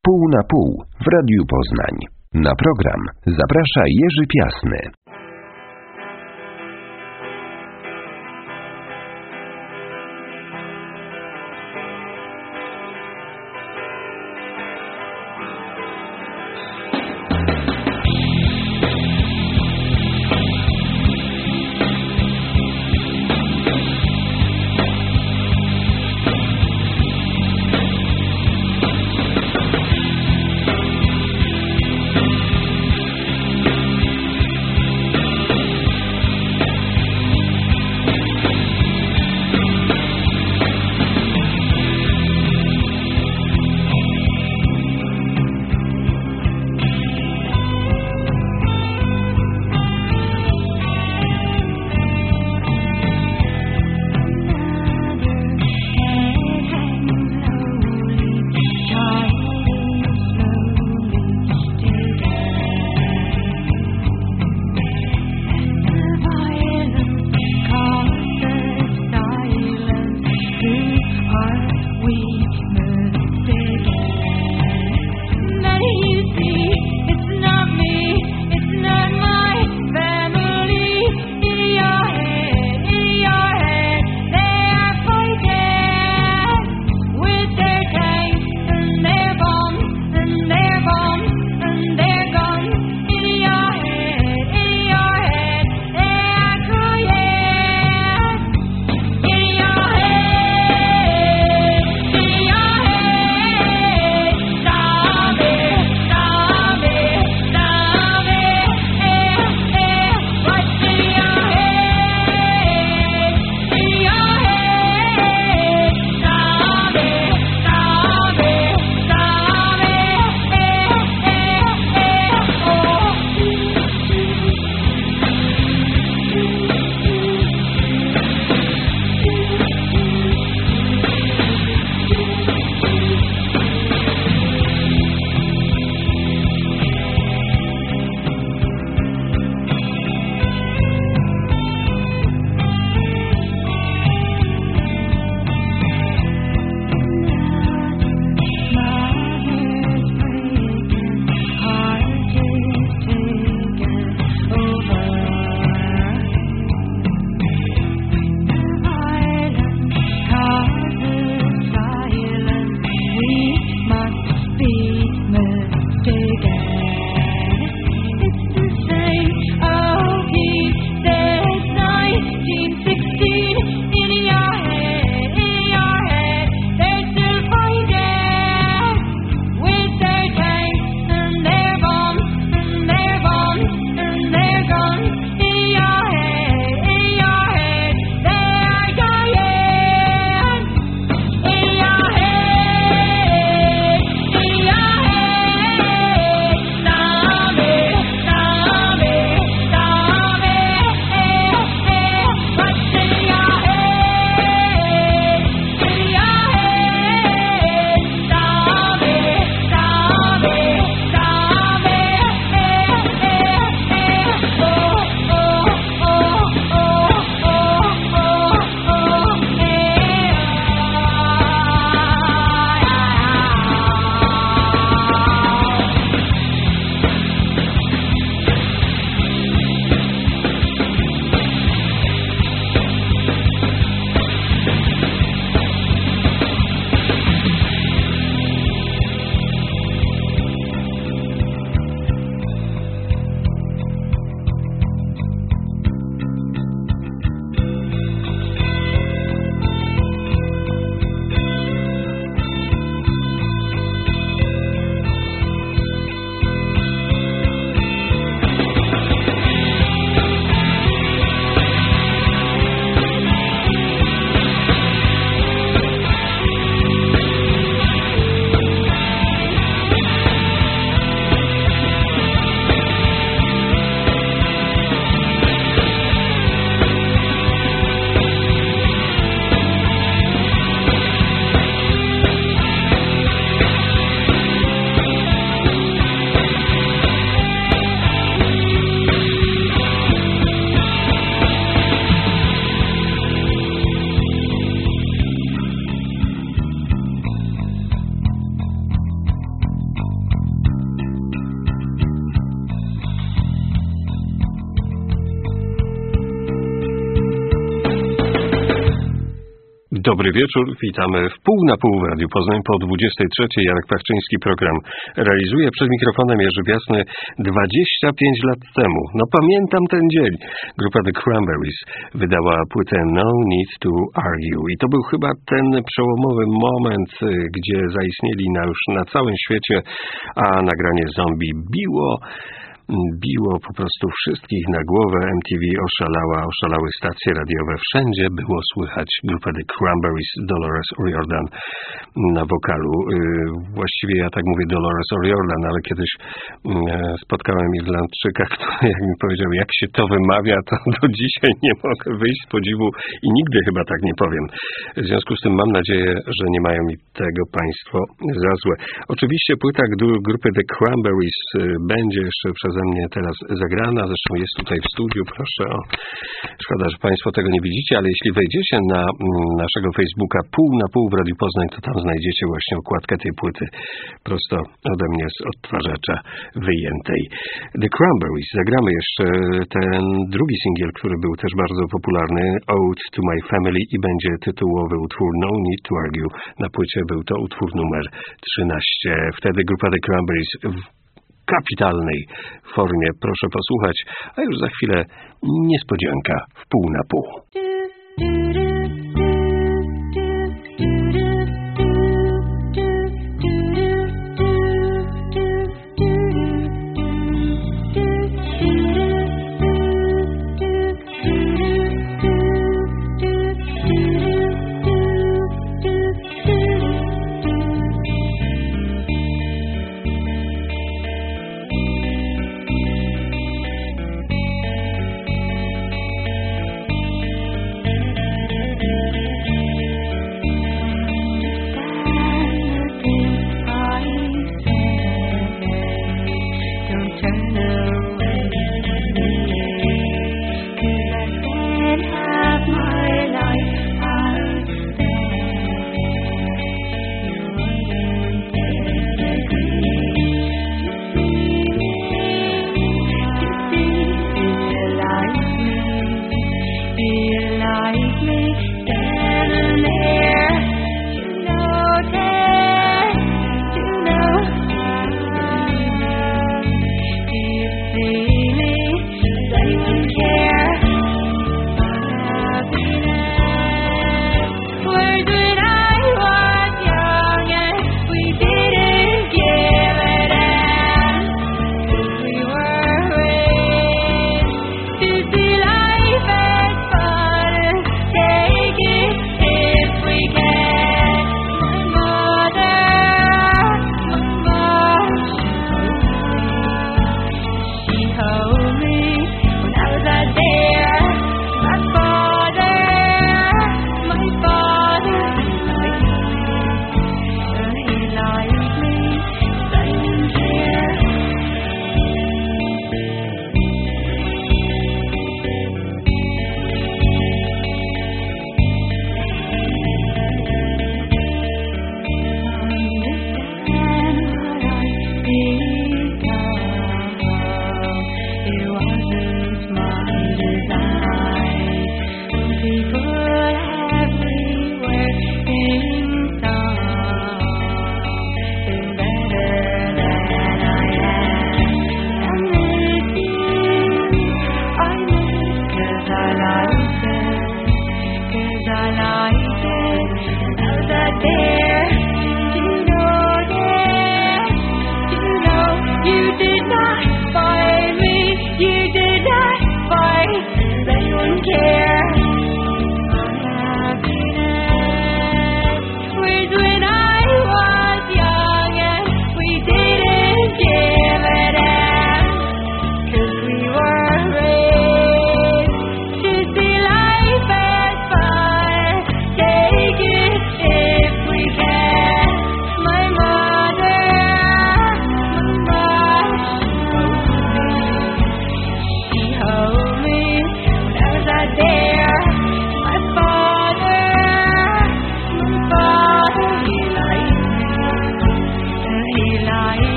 Pół na pół w Radiu Poznań. Na program zaprasza Jerzy Piasny. Dobry wieczór, witamy w pół na pół w Radiu Poznań po 23. Jarek Pachczyński program realizuje. Przed mikrofonem Jerzy Piasny 25 lat temu. No pamiętam ten dzień. Grupa The Cranberries wydała płytę No Need to Argue i to był chyba ten przełomowy moment, gdzie zaistnieli już na całym świecie, a nagranie Zombie biło po prostu wszystkich na głowę. MTV oszalały stacje radiowe. Wszędzie było słychać grupę The Cranberries, Dolores O'Riordan na wokalu. Właściwie ja tak mówię Dolores O'Riordan, ale kiedyś spotkałem Irlandczyka, który jak mi powiedział, jak się to wymawia, to do dzisiaj nie mogę wyjść z podziwu i nigdy chyba tak nie powiem. W związku z tym mam nadzieję, że nie mają mi tego państwo za złe. Oczywiście płyta grupy The Cranberries będzie jeszcze przeze mnie teraz zagrana, zresztą jest tutaj w studiu, proszę. Szkoda, że państwo tego nie widzicie, ale jeśli wejdziecie na naszego Facebooka pół na pół w Radiu Poznań, to tam znajdziecie właśnie okładkę tej płyty prosto ode mnie z odtwarzacza wyjętej. The Cranberries. Zagramy jeszcze ten drugi singiel, który był też bardzo popularny, Ode to My Family, i będzie tytułowy utwór No Need to Argue. Na płycie był to utwór numer 13. Wtedy grupa The Cranberries w kapitalnej formie. Proszę posłuchać, a już za chwilę niespodzianka w pół na pół.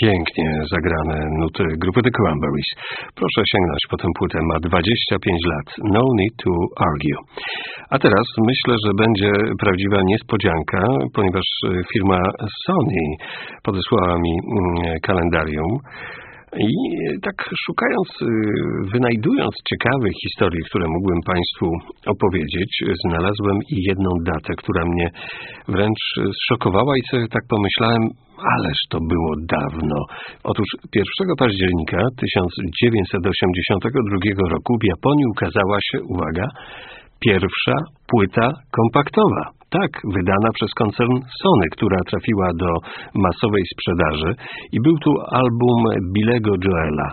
Pięknie zagrane nuty grupy The Cranberries. Proszę sięgnąć po tę płytę, ma 25 lat. No need to argue. A teraz myślę, że będzie prawdziwa niespodzianka, ponieważ firma Sony podesłała mi kalendarium i tak szukając, wynajdując ciekawe historie, które mógłbym Państwu opowiedzieć, znalazłem jedną datę, która mnie wręcz zszokowała i sobie tak pomyślałem, ależ to było dawno. Otóż 1 października 1982 roku w Japonii ukazała się, uwaga, pierwsza płyta kompaktowa. Tak, wydana przez koncern Sony, która trafiła do masowej sprzedaży i był tu album Billy'ego Joela.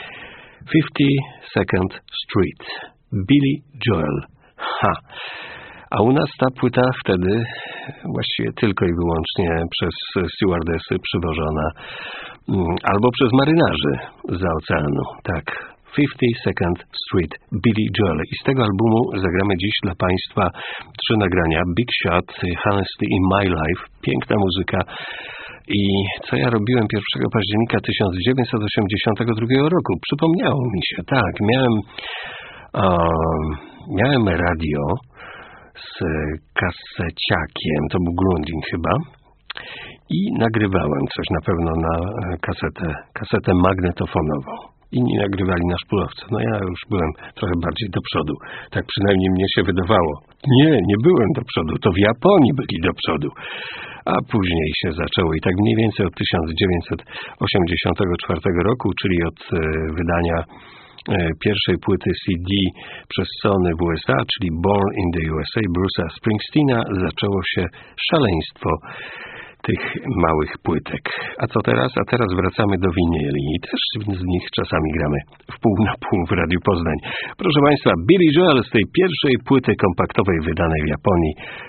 52nd Street. Billy Joel. A u nas ta płyta wtedy właściwie tylko i wyłącznie przez stewardessy przywożona albo przez marynarzy zza oceanu. Tak. 52nd Street, Billy Joel. I z tego albumu zagramy dziś dla Państwa 3 nagrania. Big Shot, Honestly in My Life, piękna muzyka. I co ja robiłem 1 października 1982 roku? Przypomniało mi się, tak, miałem radio z kaseciakiem, to był Grundig chyba. I nagrywałem coś na pewno na kasetę magnetofonową. Inni nagrywali na szpulowce. No ja już byłem trochę bardziej do przodu. Tak przynajmniej mnie się wydawało. Nie byłem do przodu. To w Japonii byli do przodu. A później się zaczęło i tak mniej więcej od 1984 roku, czyli od wydania pierwszej płyty CD przez Sony w USA, czyli Born in the USA, Bruce'a Springsteena, zaczęło się szaleństwo tych małych płytek. A co teraz? A teraz wracamy do winyli i też z nich czasami gramy w pół na pół w Radiu Poznań. Proszę Państwa, Billy Joel z tej pierwszej płyty kompaktowej wydanej w Japonii,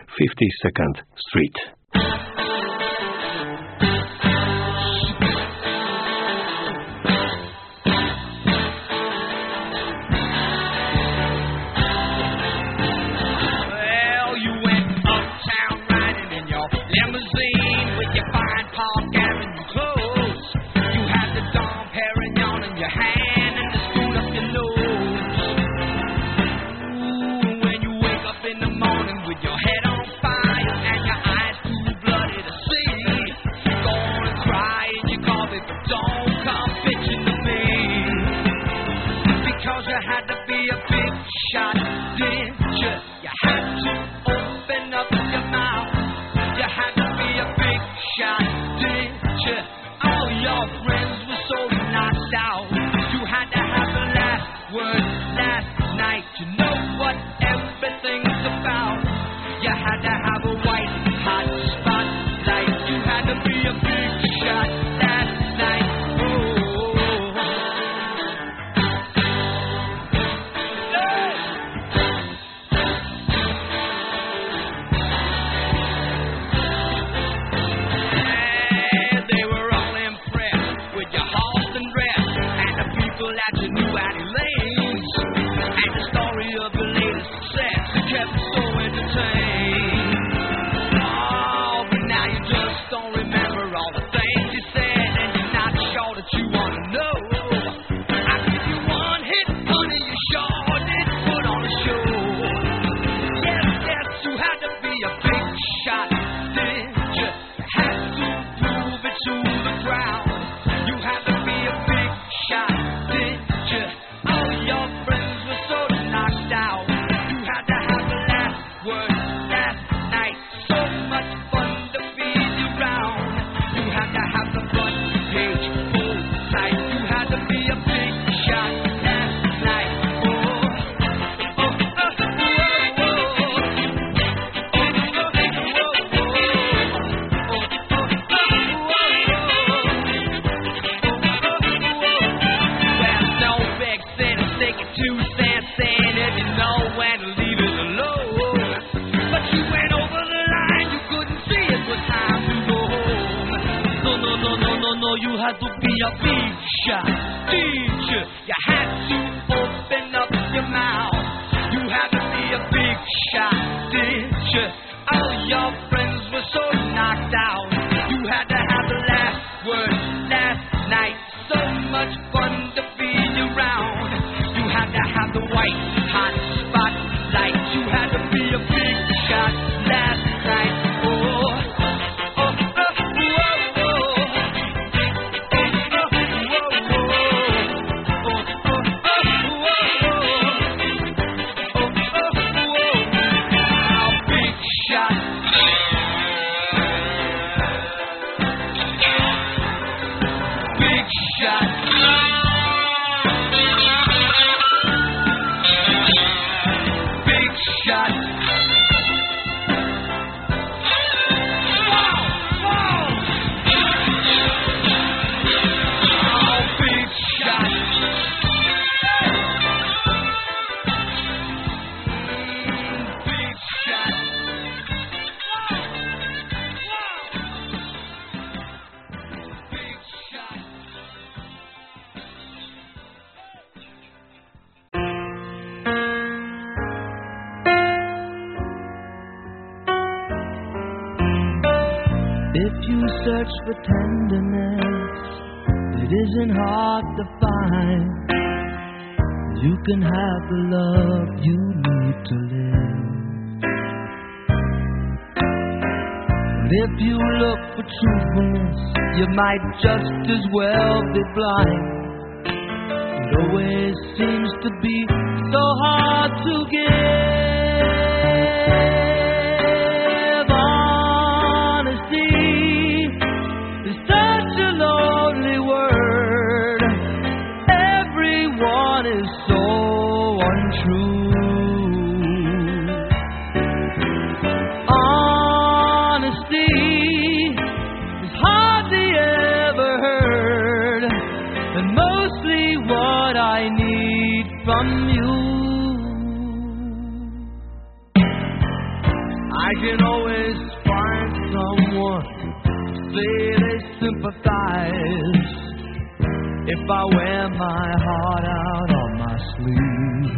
52nd Street. All your friends were so knocked out. You had to have the last word, last search for tenderness, it isn't hard to find. You can have the love you need to live. But if you look for truthfulness, you might just as well be blind. It always seems to be so hard to give. Honesty is such a lonely word. Everyone is so untrue. Honesty is hardly ever heard, and mostly what I need from you. I can always find someone to say they sympathize if I wear my heart out on my sleeve.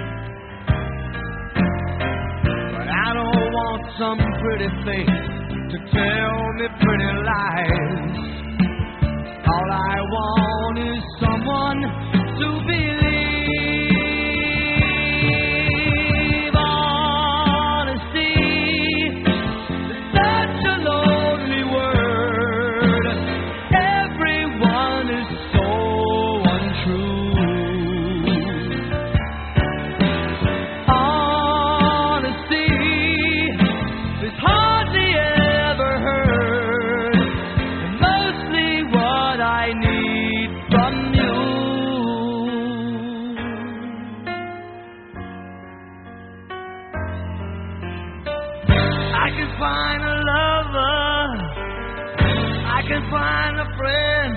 But I don't want some pretty face to tell me pretty lies. All I want is someone to believe. Honesty is such a lonely word. Everyone is so untrue. Honesty is hardly ever heard, and mostly what I need from you. I can find a lover, I can find a friend,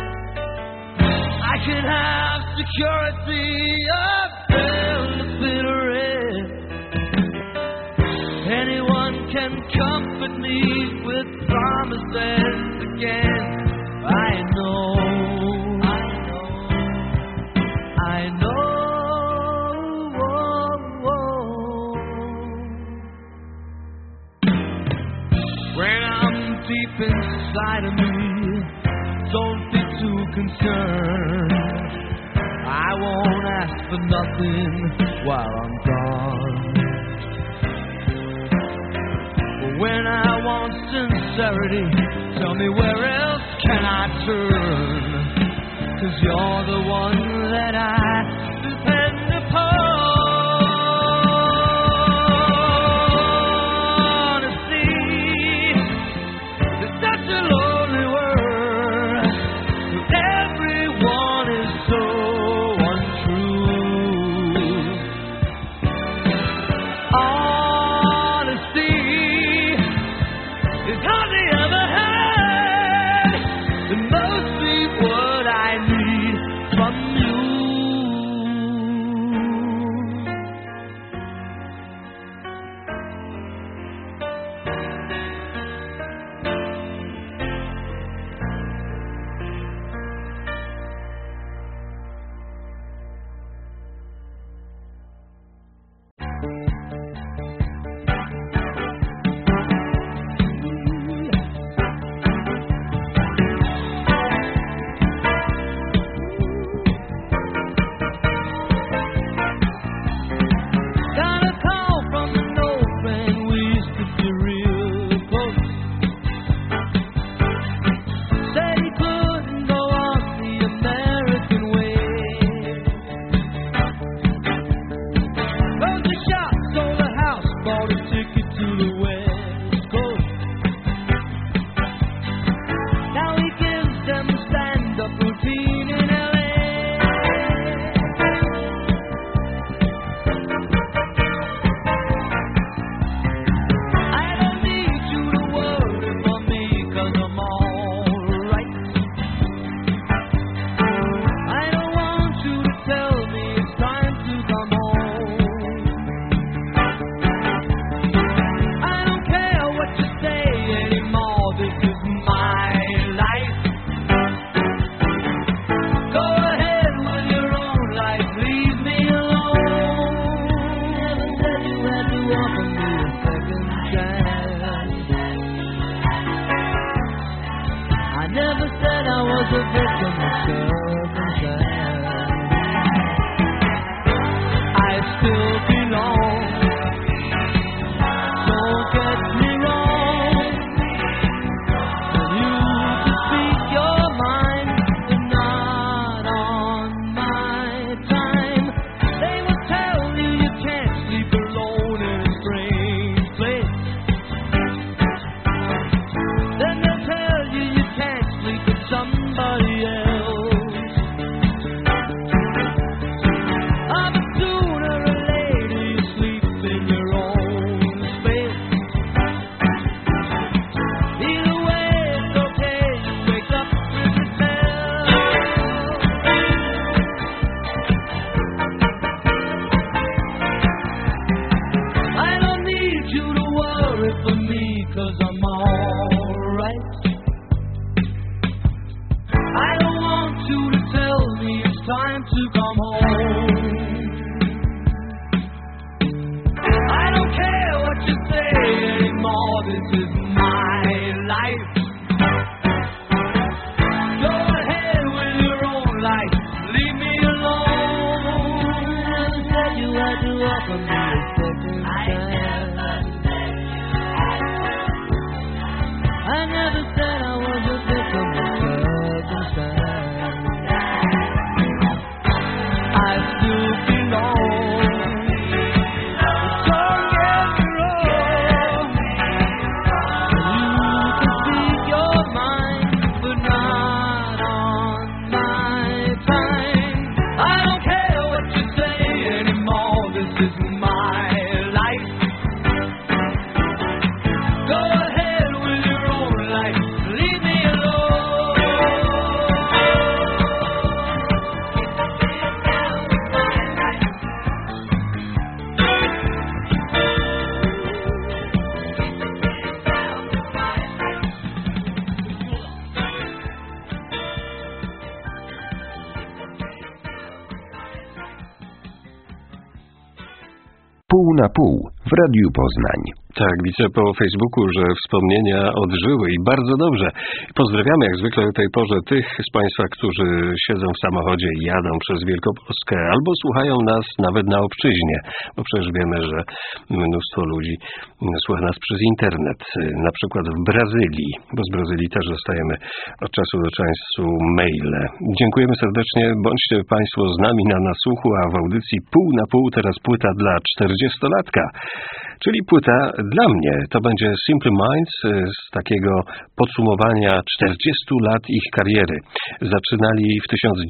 I can have security, a benefit of rest. Anyone can comfort me with promises again. I know. When I'm deep inside of me, don't be too concerned. I won't ask for nothing while I'm gone. But when I want sincerity, tell me where else can I turn? 'Cause you're the one that I depend upon. From for me a second time. I never said I was a victim of circumstance. I still belong. Don't get me wrong. You can speak your mind, but not on my time. I don't care what you say anymore. This is my life. Go ahead with your own life. Leave me alone. Pół na pół w Radiu Poznań. Tak, widzę po Facebooku, że wspomnienia odżyły i bardzo dobrze. Pozdrawiamy jak zwykle o tej porze tych z Państwa, którzy siedzą w samochodzie i jadą przez Wielkopolskę albo słuchają nas nawet na obczyźnie, bo przecież wiemy, że mnóstwo ludzi słucha nas przez internet, na przykład w Brazylii, bo z Brazylii też dostajemy od czasu do czasu maile. Dziękujemy serdecznie, bądźcie Państwo z nami na nasłuchu, a w audycji Pół na pół teraz płyta dla 40-latka. Czyli płyta dla mnie. To będzie Simple Minds z takiego podsumowania 40 lat ich kariery. Zaczynali w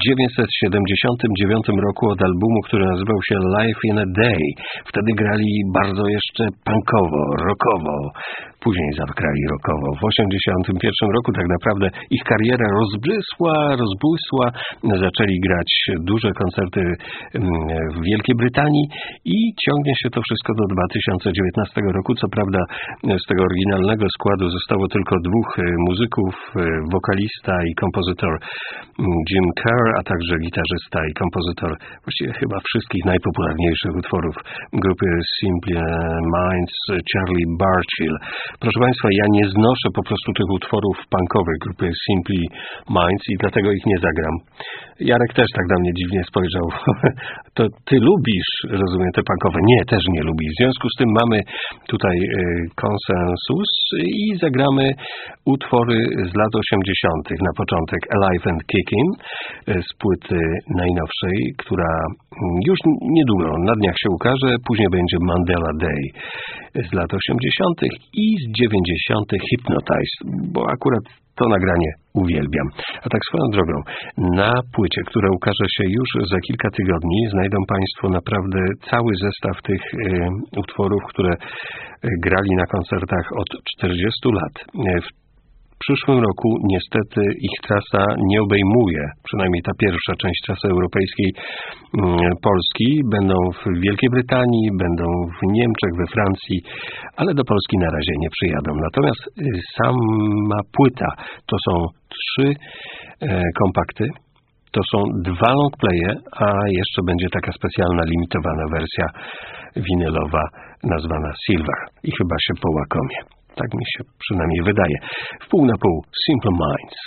1979 roku od albumu, który nazywał się Life in a Day. Wtedy grali bardzo jeszcze punkowo, rockowo. Później zagrali rockowo. W 1981 roku tak naprawdę ich kariera rozbłysła. Zaczęli grać duże koncerty w Wielkiej Brytanii i ciągnie się to wszystko do 2019 roku. Co prawda z tego oryginalnego składu zostało tylko dwóch muzyków, wokalista i kompozytor Jim Kerr, a także gitarzysta i kompozytor właściwie chyba wszystkich najpopularniejszych utworów grupy Simple Minds, Charlie Burchill. Proszę Państwa, ja nie znoszę po prostu tych utworów punkowych grupy Simple Minds i dlatego ich nie zagram. Jarek też tak na mnie dziwnie spojrzał. To ty lubisz, rozumiem, te punkowe? Nie, też nie lubi. W związku z tym mamy tutaj konsensus i zagramy utwory z lat 80. Na początek Alive and Kicking z płyty najnowszej, która już niedługo, na dniach się ukaże. Później będzie Mandela Day z lat 80. i z 90. Hypnotized, bo akurat to nagranie uwielbiam. A tak swoją drogą, na płycie, która ukaże się już za kilka tygodni, znajdą Państwo naprawdę cały zestaw tych utworów, które grali na koncertach od 40 lat. W przyszłym roku niestety ich trasa nie obejmuje, przynajmniej ta pierwsza część trasy europejskiej Polski. Będą w Wielkiej Brytanii, będą w Niemczech, we Francji, ale do Polski na razie nie przyjadą. Natomiast sama płyta to są 3 kompakty, to są 2 longplaye, a jeszcze będzie taka specjalna, limitowana wersja winylowa nazwana Silver i chyba się połakomie. Tak mi się przynajmniej wydaje. W pół na pół Simple Minds.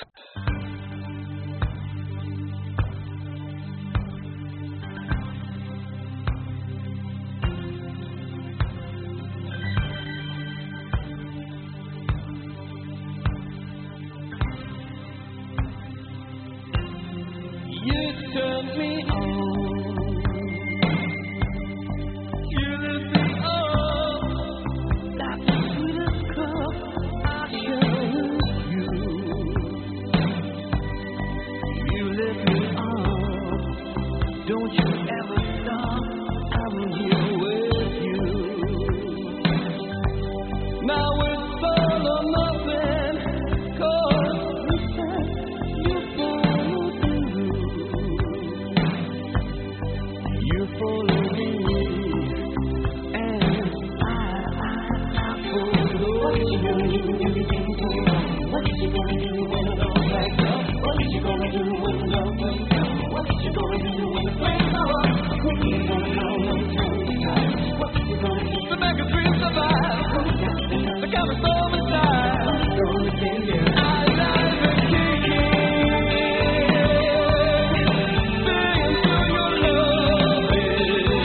You turn me on. You lift me up. Like the sweetest cup I share with you. You lift me up. Don't you ever stop. I'm here with you. Now it's all or nothing. 'Cause you said you follow through. You follow me, and I follow you. What is you gonna do when it all breaks up? What is you gonna do when it all breaks up? What is you gonna do when it breaks up? What is you gonna do when it breaks up? What is you gonna do? The back of dreams survive. The kind of storm inside. Alive and kicking. Stay until your love is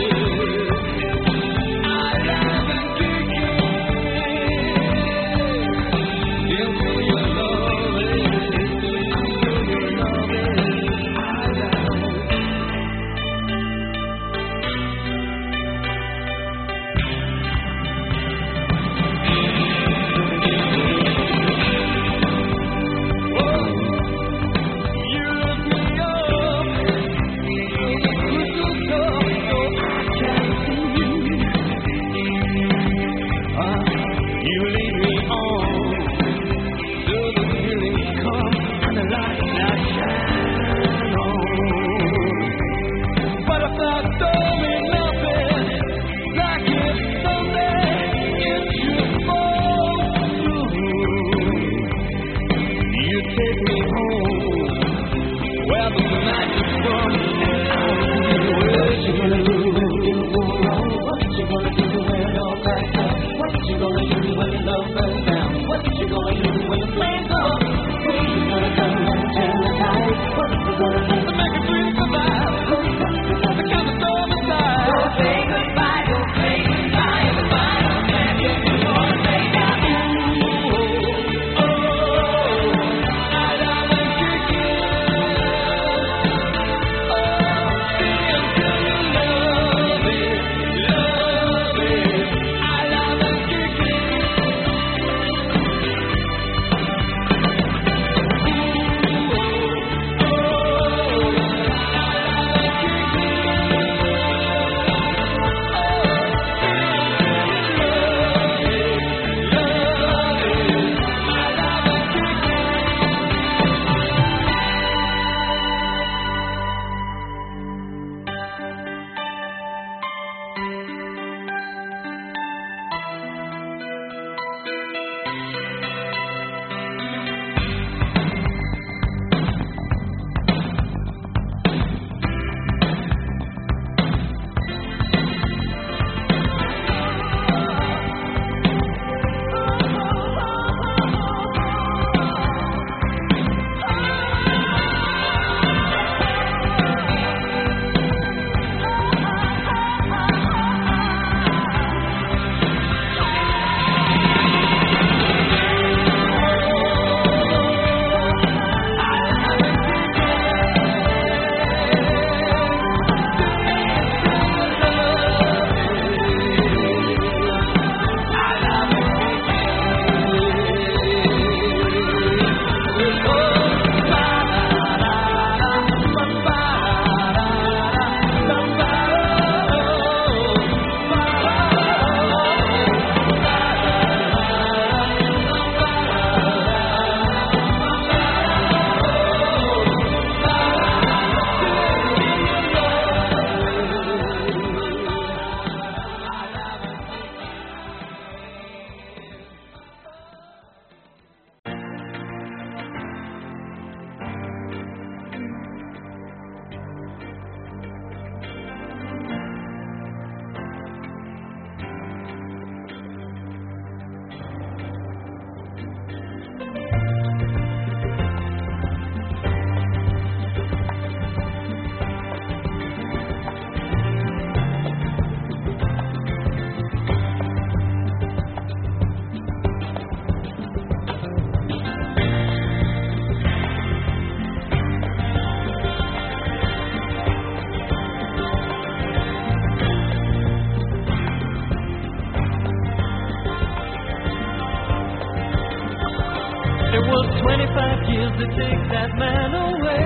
years to take that man away.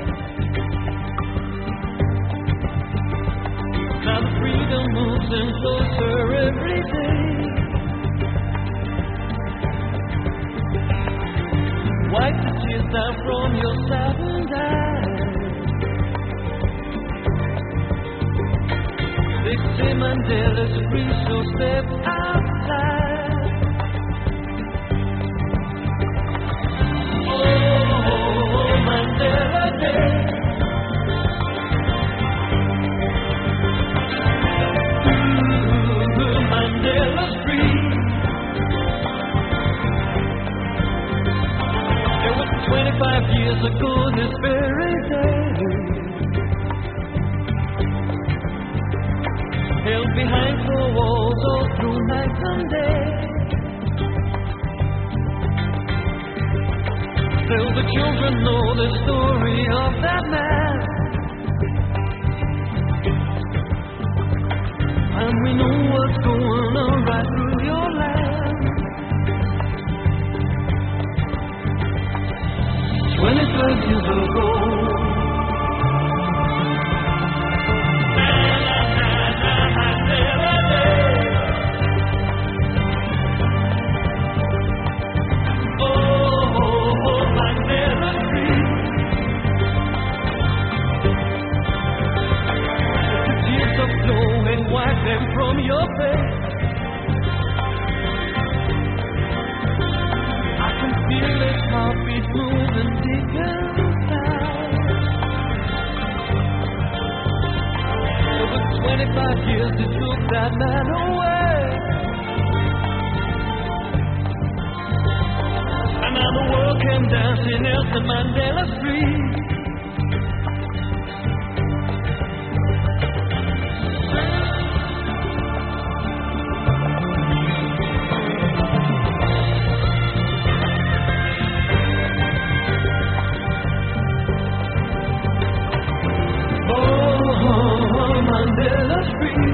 Now the freedom moves him closer every day. Wipe the tears down from your saddened eyes. They say Mandela's free, so step outside. Oh, Mandela Day. Mandela's free. It was 25 years ago this very day. Held behind four walls all through night and day. Still the children know the story of that man. And we know what's going on right through your land. 25 years ago. Wipe them from your face. I can feel his heartbeat moving deep inside. Over 25 years it took that man away. And now the world came dancing, Nelson Mandela's free. Mandela's free.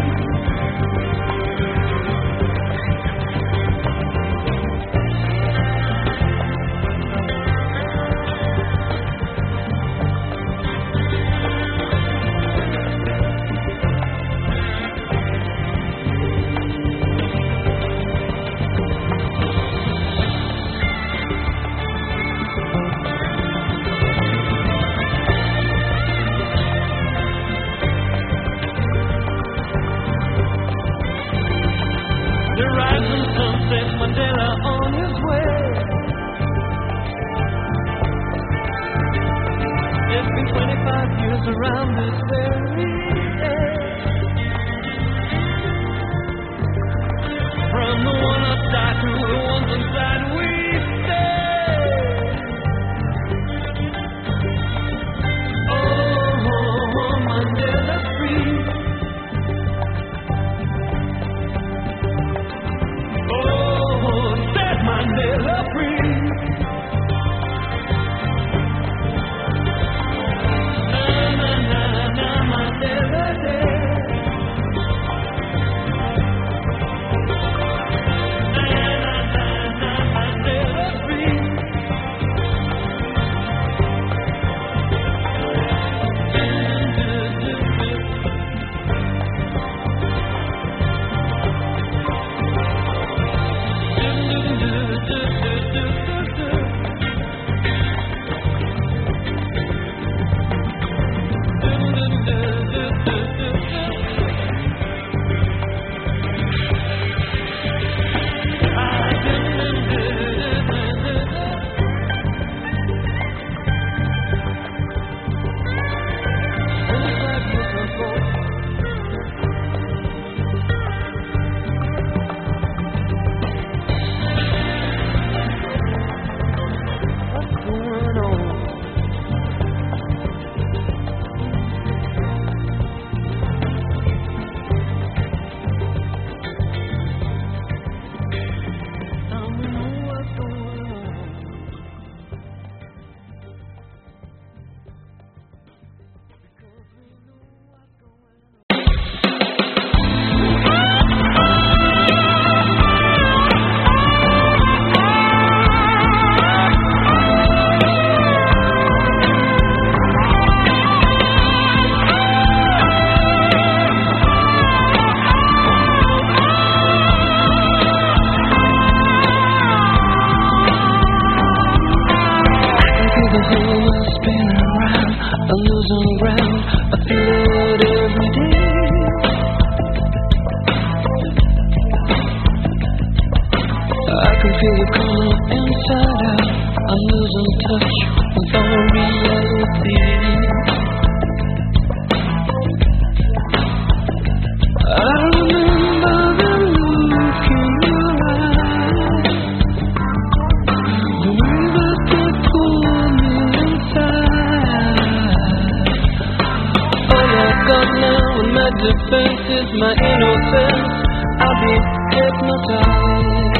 I've got now and my defense is my innocence. I've been hypnotized.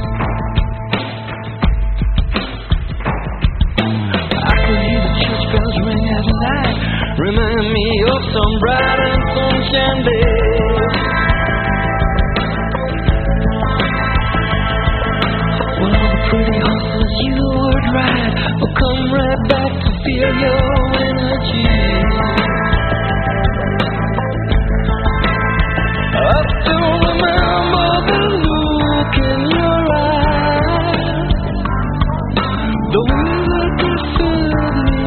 I could hear the church bells ring at night, remind me of some bright and sunshine days. Well, all the pretty horses you would ride will come right back to feel your energy. I still remember the look in your eyes, the way that you filled me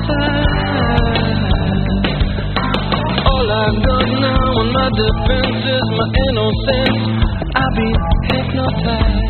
inside. All I've got now on my defense is my innocence. I've been hypnotized.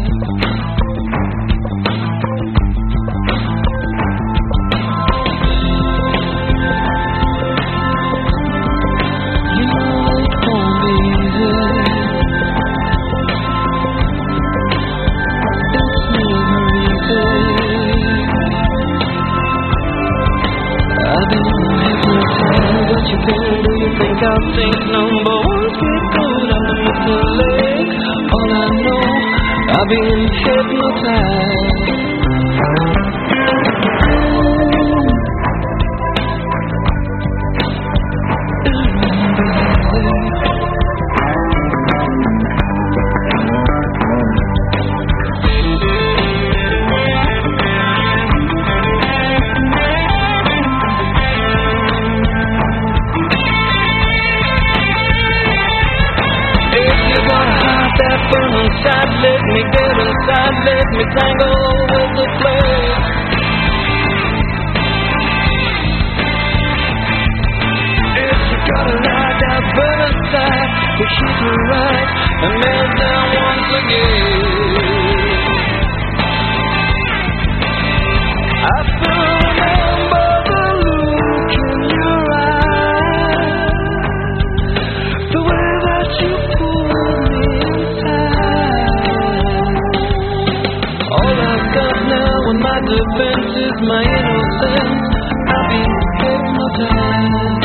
I'll think number one scapegoat on the Mr. Lake. All I know, I've been hypnotized. Let me get inside, let me tangle with the flame. If you got a light that burn inside, we shoot it right and melt down once again. I still remember the look in your eyes, the way that you pulled me inside. All I've got now on my defense is my innocence. I've been hypnotized.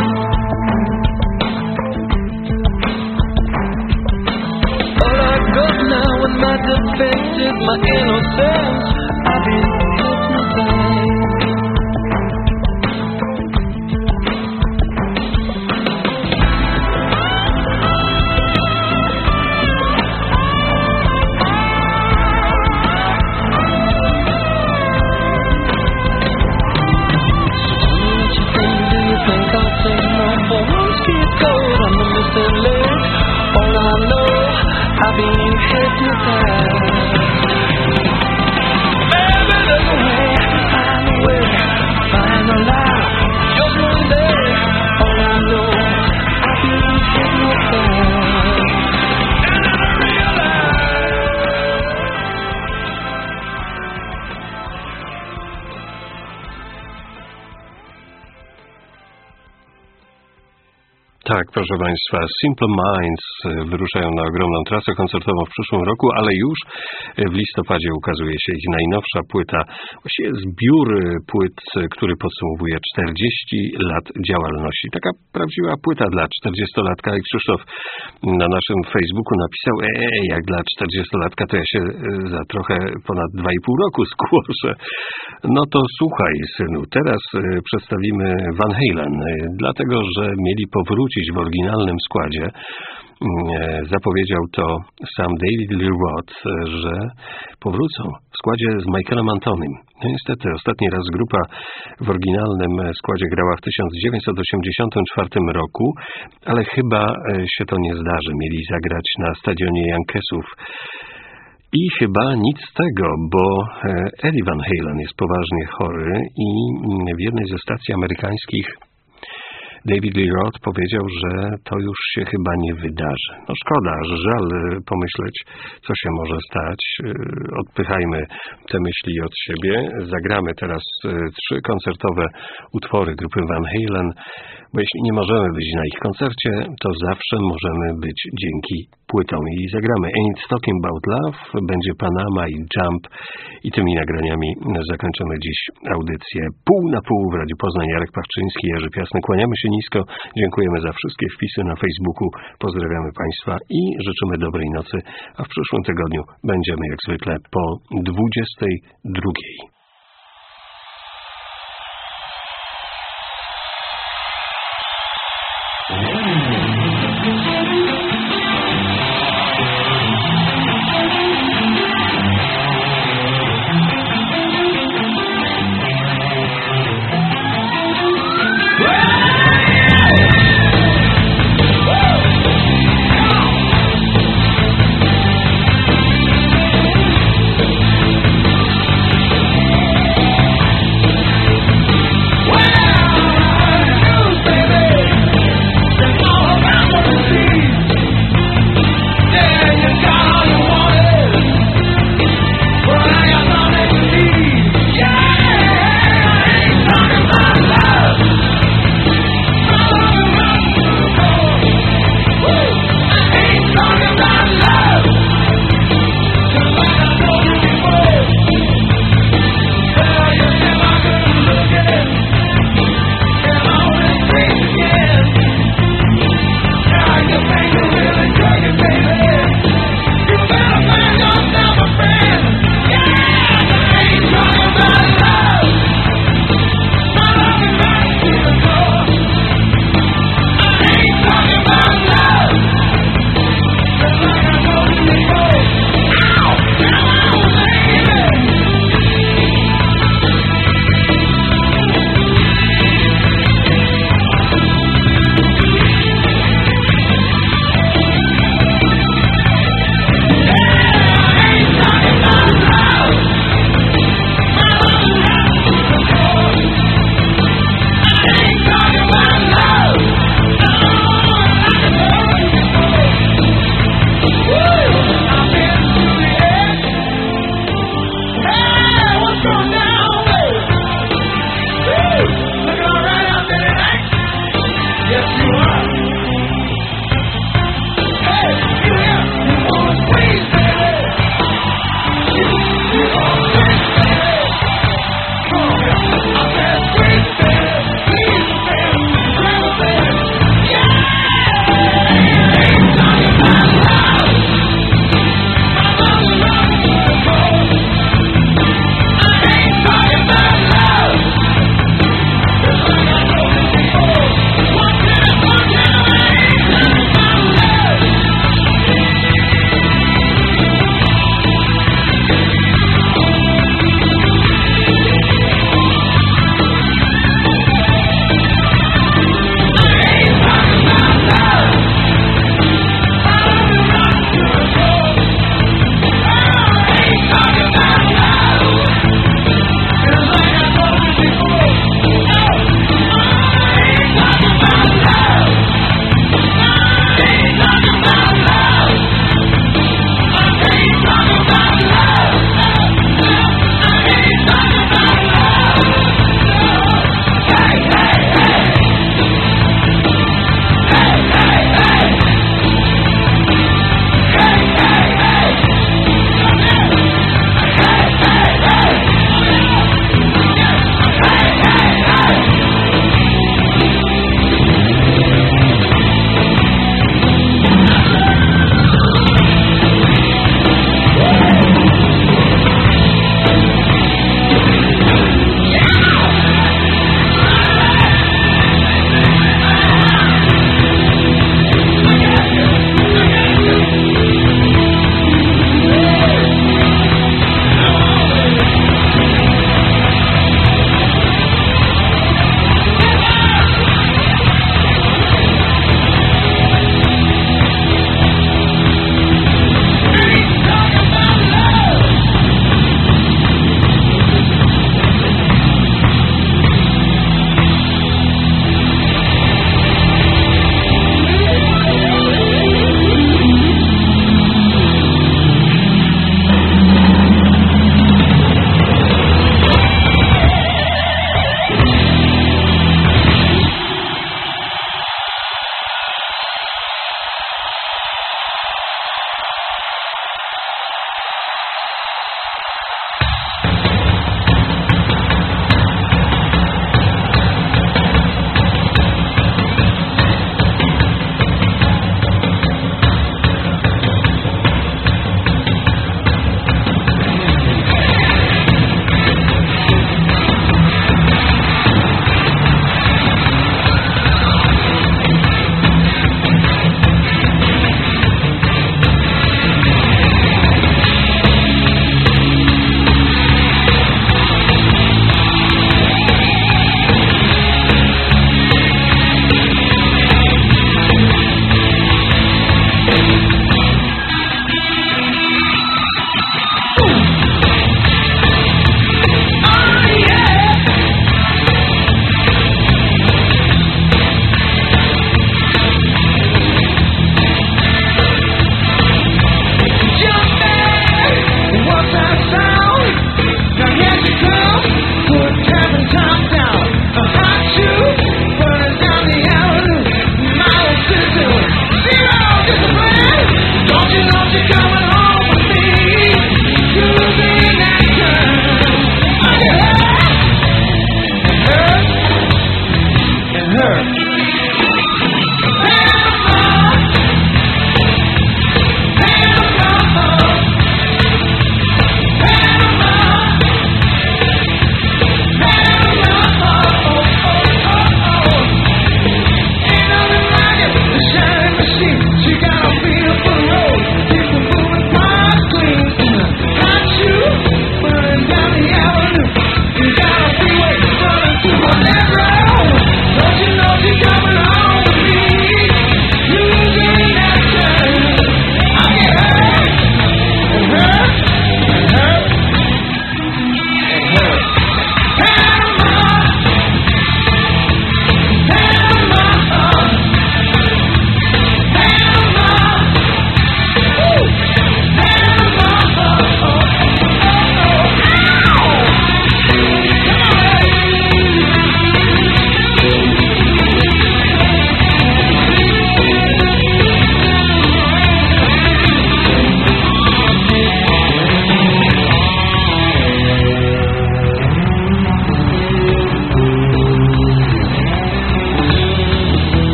All I've got now on my defense is my innocence. I've been hypnotized. All I know, I've been hypnotized. Baby, there's a way, find a way, find a lie. Just one day, all I know, I've been hypnotized. And I realize. Tak, proszę Państwa, Simple Minds wyruszają na ogromną trasę koncertową w przyszłym roku, ale już w listopadzie ukazuje się ich najnowsza płyta, właściwie zbiór płyt, który podsumowuje 40 lat działalności. Taka prawdziwa płyta dla 40-latka i Krzysztof na naszym Facebooku napisał, jak dla 40-latka to ja się za trochę ponad 2,5 roku zgłoszę. No to słuchaj, synu, teraz przedstawimy Van Halen, dlatego, że mieli powrócić w oryginalnym składzie. Zapowiedział to sam David Lee Roth, że powrócą w składzie z Michaelem Antonym. No niestety, ostatni raz grupa w oryginalnym składzie grała w 1984 roku, ale chyba się to nie zdarzy. Mieli zagrać na stadionie Yankeesów. I chyba nic z tego, bo Eddie Van Halen jest poważnie chory i w jednej ze stacji amerykańskich David Lee Roth powiedział, że to już się chyba nie wydarzy. No szkoda, że żal pomyśleć, co się może stać. Odpychajmy te myśli od siebie. Zagramy teraz 3 koncertowe utwory grupy Van Halen, bo jeśli nie możemy być na ich koncercie, to zawsze możemy być dzięki płytom. I zagramy Ain't Talking About Love, będzie Panama i Jump i tymi nagraniami zakończymy dziś audycję. Pół na pół w Radiu Poznań. Jarek Pachczyński, Jerzy Piasny. Kłaniamy się nisko. Dziękujemy za wszystkie wpisy na Facebooku. Pozdrawiamy Państwa i życzymy dobrej nocy. A w przyszłym tygodniu będziemy jak zwykle po 22.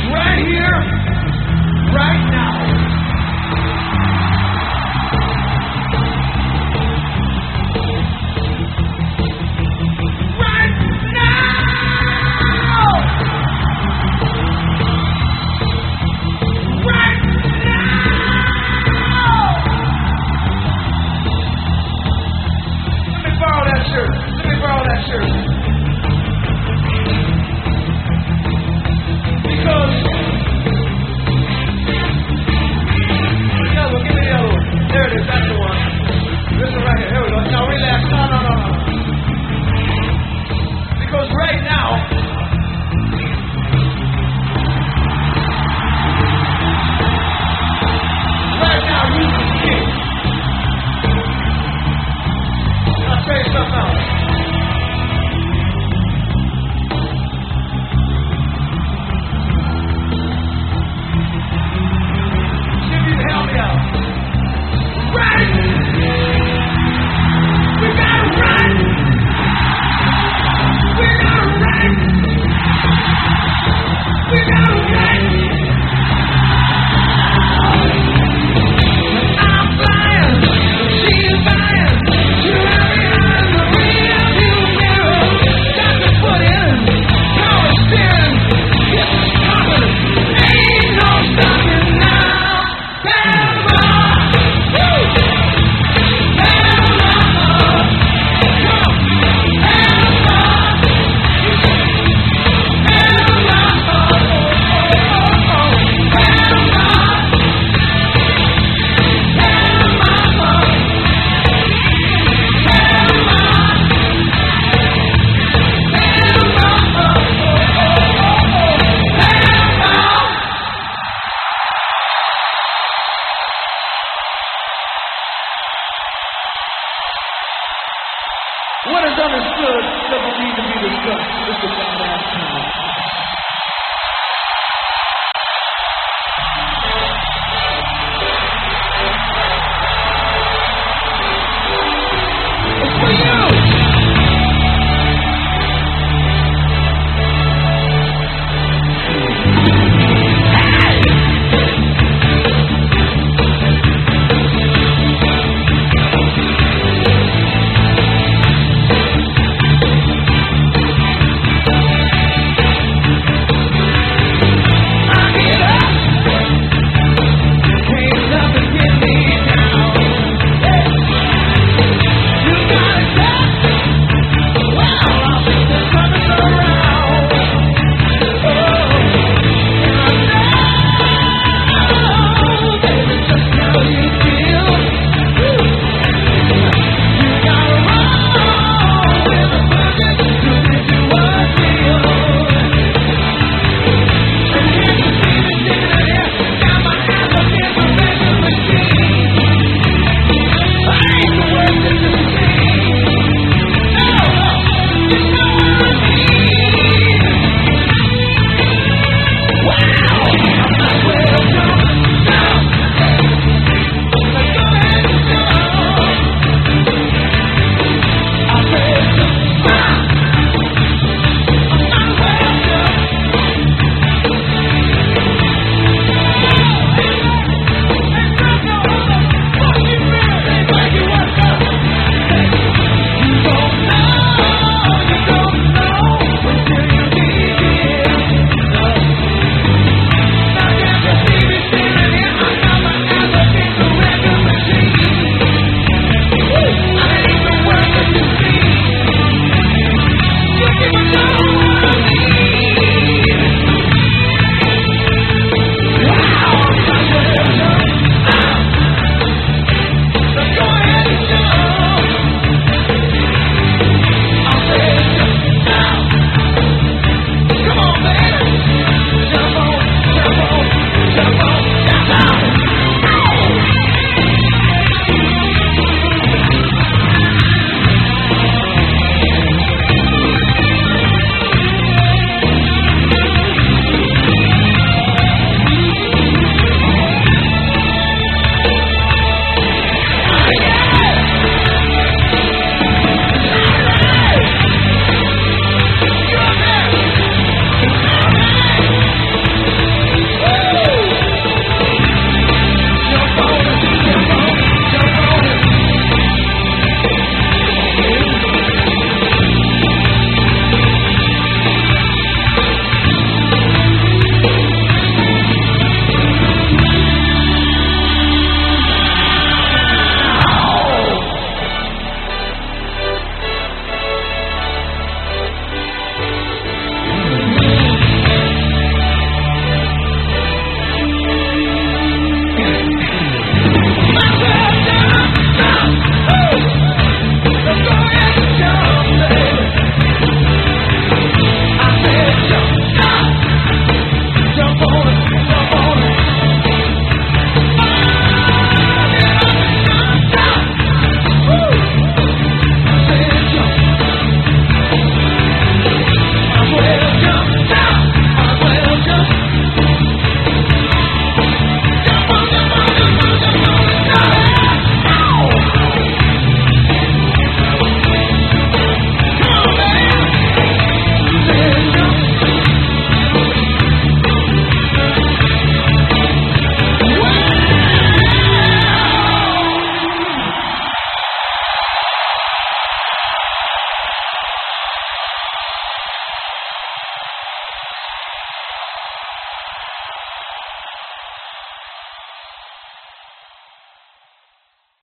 right here, right now.